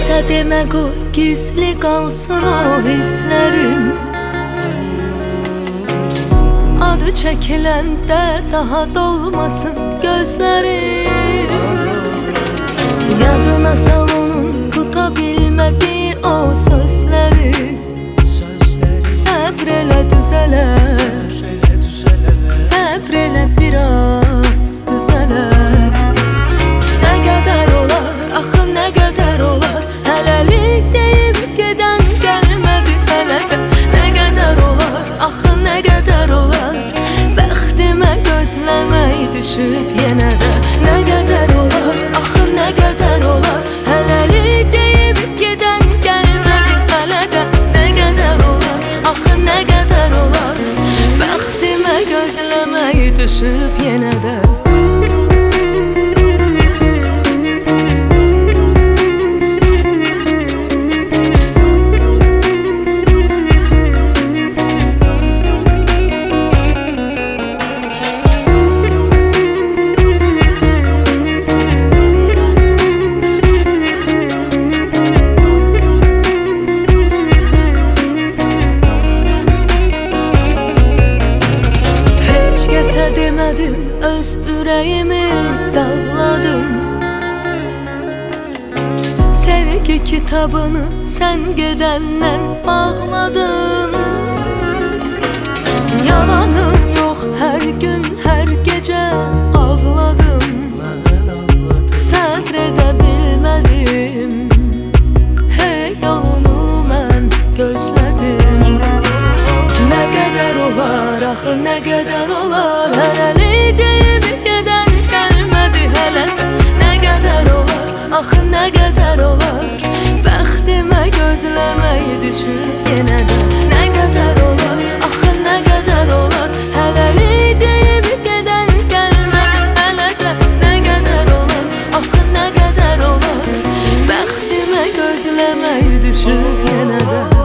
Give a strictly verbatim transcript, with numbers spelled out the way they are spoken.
keçsə demə qoy, gizli qalsın o hisslərim. Adı çəkilən dərd daha dolmasın gözlərim. Yadına sal onun tuta bilmədiyi o sözləri. Səbr elə düzələr, səbr elə biraz düzələr. Nə qədər olar, axı nə qədər olar, hələlik deyib gedən gəlmədi hələ də. Nə qədər olar, axı nə qədər olar, bəxtimə gözləmək düşüb yenə də. Nə qədər olar, axı nə qədər olar, hələlik deyib gedən gəlmədi hələ də. Nə qədər olar, axı nə qədər olar, bəxtimə gözləmək düşüb yenə də. Demədim, öz ürəyimi dağladım. Sevgi kitabını sən gedəndən bağladım. Yalanım yox, hər gün, hər gecə ağladım. Səbr edə bilmədim, hey yolunu mən gözlədim. Nə qədər olar, axı nə qədər olar, hələlik deyib gedən gəlmədi hələ də. Nə qədər olar, axı nə qədər olar, bəxtimə gözləmək düşüb yenə də. Nə qədər olar, axı nə qədər olar, hələlik deyib gedən gəlmədi hələ də. Nə qədər olar, axı nə qədər olar, bəxtimə gözləmək düşüb yenə də.